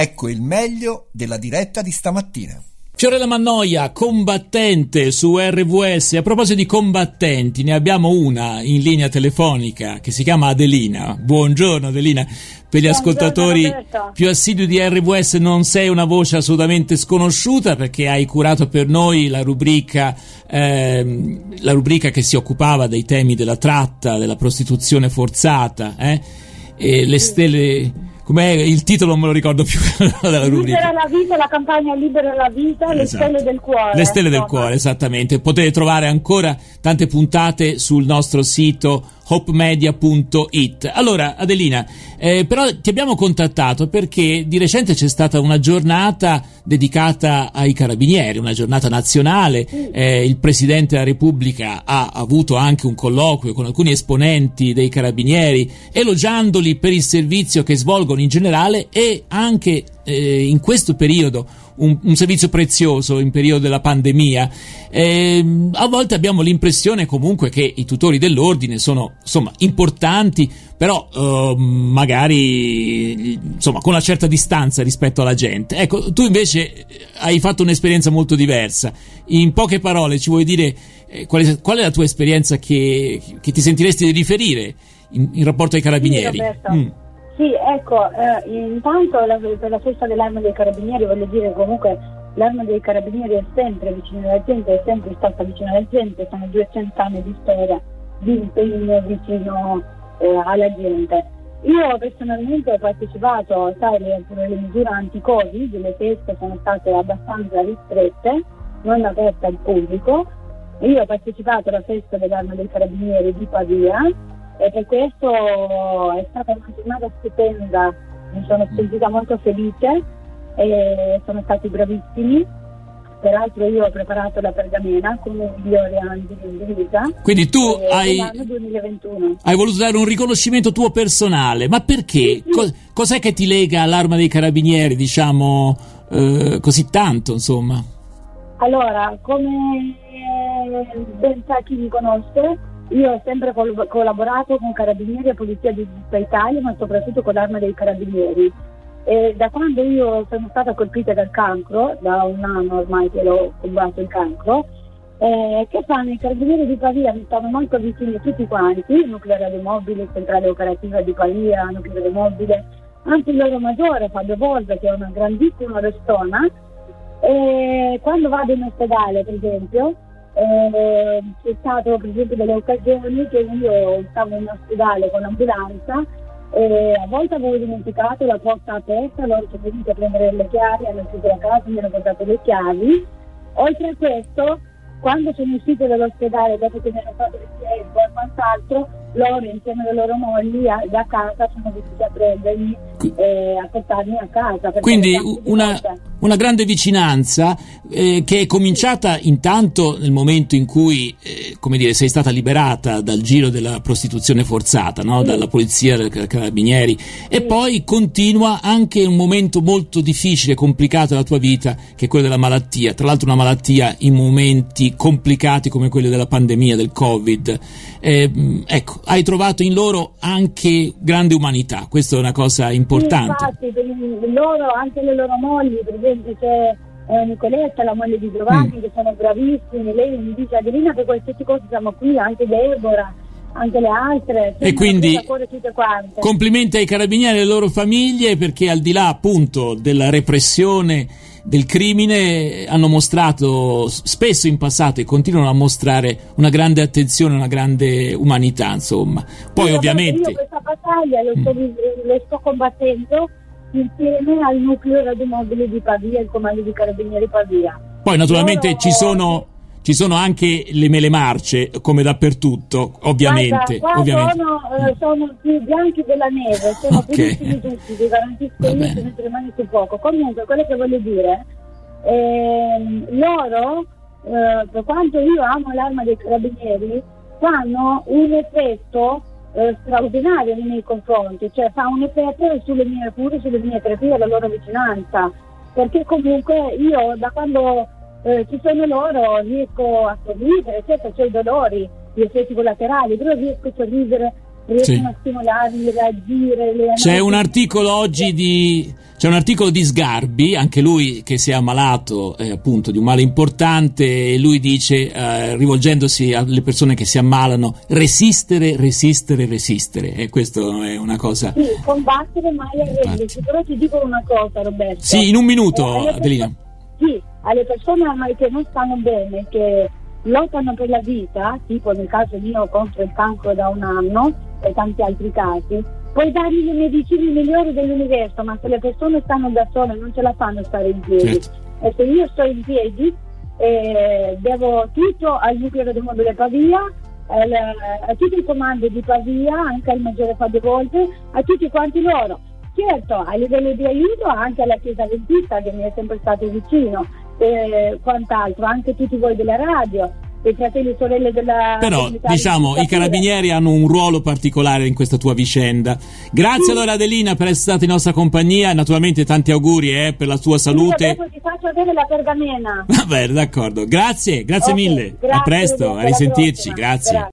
Ecco il meglio della diretta di stamattina. Fiorella Mannoia, combattente su RVS. A proposito di combattenti, ne abbiamo una in linea telefonica che si chiama Adelina. Buongiorno Adelina. Per gli ascoltatori più assidui di RVS non sei una voce assolutamente sconosciuta, perché hai curato per noi la rubrica che si occupava dei temi della tratta, della prostituzione forzata, e le stelle... Com'è il titolo? Non me lo ricordo più della rubrica. Libera la vita, la campagna Libera la vita, le stelle del cuore. Le stelle del cuore, esattamente. Potete trovare ancora tante puntate sul nostro sito hopemedia.it. Allora Adelina, però ti abbiamo contattato perché di recente c'è stata una giornata dedicata ai carabinieri, una giornata nazionale. Il Presidente della Repubblica ha avuto anche un colloquio con alcuni esponenti dei carabinieri, elogiandoli per il servizio che svolgono in generale e anche in questo periodo un servizio prezioso in periodo della pandemia. A volte abbiamo l'impressione comunque che i tutori dell'ordine sono insomma importanti, però magari insomma con una certa distanza rispetto alla gente. Ecco, tu invece hai fatto un'esperienza molto diversa. In poche parole ci vuoi dire qual è la tua esperienza che ti sentiresti di riferire in rapporto ai carabinieri? Sì, ecco, intanto per la festa dell'Arma dei Carabinieri voglio dire comunque l'Arma dei Carabinieri è sempre vicino alla gente, è sempre stata vicino alla gente, sono 200 anni di storia, di impegno vicino alla gente. Io personalmente ho partecipato, sai, le misure anti-Covid, le feste sono state abbastanza ristrette, non aperte al pubblico. Io ho partecipato alla festa dell'Arma dei Carabinieri di Pavia, e per questo è stata una giornata stupenda, mi sono sentita molto felice e sono stati bravissimi. Peraltro io ho preparato la pergamena come i migliori anni di vita. Quindi tu l'anno 2021 hai voluto dare un riconoscimento tuo personale, ma perché? Sì. Cos'è che ti lega all'Arma dei Carabinieri, diciamo, così tanto, insomma? Allora, come ben sa chi mi conosce, io ho sempre collaborato con Carabinieri e Polizia di tutta Italia, ma soprattutto con l'Arma dei Carabinieri. E da quando io sono stata colpita dal cancro, da un anno ormai che l'ho combattuto il cancro, che fanno i Carabinieri di Pavia, mi stanno molto vicini tutti quanti, il nucleo radiomobile, centrale operativa di Pavia, nucleo radiomobile, anche il loro maggiore Fabio Volta, che è una grandissima persona. E quando vado in ospedale, per esempio, c'è stato per esempio delle occasioni che io stavo in ospedale con l'ambulanza e a volte avevo dimenticato la porta aperta, loro sono venuti a prendere le chiavi, hanno chiuso la casa, mi hanno portato le chiavi. Oltre a questo, quando sono uscito dall'ospedale dopo che mi hanno fatto il tempo e quant'altro, loro insieme alle loro mogli da casa sono venuti a prendermi e a portarmi a casa. Quindi una grande vicinanza che è cominciata intanto nel momento in cui come dire, sei stata liberata dal giro della prostituzione forzata, no? Dalla polizia, dai carabinieri, e poi continua anche un momento molto difficile e complicato della tua vita, che è quello della malattia, tra l'altro una malattia in momenti complicati come quelli della pandemia, del Covid. Ecco, hai trovato in loro anche grande umanità, questa è una cosa importante. Sì, infatti, loro, anche le loro mogli, per esempio c'è Nicoletta, la moglie di Giovanni, che sono bravissimi, lei mi dice: Adelina, per qualsiasi cosa siamo qui, anche Deborah, anche le altre, e quindi tutte quante. Complimenti ai carabinieri e alle loro famiglie, perché al di là appunto della repressione del crimine hanno mostrato spesso in passato e continuano a mostrare una grande attenzione, una grande umanità, insomma. Poi ovviamente io questa battaglia lo sto combattendo insieme al nucleo radiomobile di Pavia, il comando di carabinieri Pavia. Poi naturalmente ci sono anche le mele marce, come dappertutto, ovviamente. Sono più bianchi della neve, sono pulissimi tutti, vi garantisco io, se ne rimane su poco. Comunque, quello che voglio dire, loro, per quanto io amo l'Arma dei Carabinieri, fanno un effetto straordinario nei miei confronti, cioè fa un effetto sulle mie terapie, la loro vicinanza, perché comunque io da quando ci sono loro riesco a sorridere, certo c'ho i dolori, gli effetti collaterali, però riesco a sorridere riescono a stimolarli, a reagire. C'è un articolo oggi c'è un articolo di Sgarbi, anche lui che si è ammalato appunto di un male importante, e lui dice, rivolgendosi alle persone che si ammalano, resistere, e questo è una cosa. Sì, combattere mai arrendersi. Però ti dico una cosa, Roberto. Sì, in un minuto, Adelina. Sì, alle persone ormai che non stanno bene, che lottano per la vita, tipo nel caso mio contro il cancro da un anno e tanti altri casi, puoi dargli le medicine migliori dell'universo, ma se le persone stanno da sole non ce la fanno stare in piedi. Certo. E se io sto in piedi, devo tutto al nucleo di mobile Pavia, a tutti i comandi di Pavia, anche al Maggiore Fabio Volpe, a tutti quanti loro. Certo, a livello di aiuto anche alla Chiesa Adventista che mi è sempre stato vicino, quant'altro, anche tutti voi della radio, i fratelli e sorelle della però diciamo i carabinieri hanno un ruolo particolare in questa tua vicenda. Grazie allora Adelina per essere stata in nostra compagnia, naturalmente tanti auguri per la tua salute. Io ti faccio avere la pergamena. Va bene, d'accordo, grazie Okay, mille, grazie, a presto, a risentirci, grazie.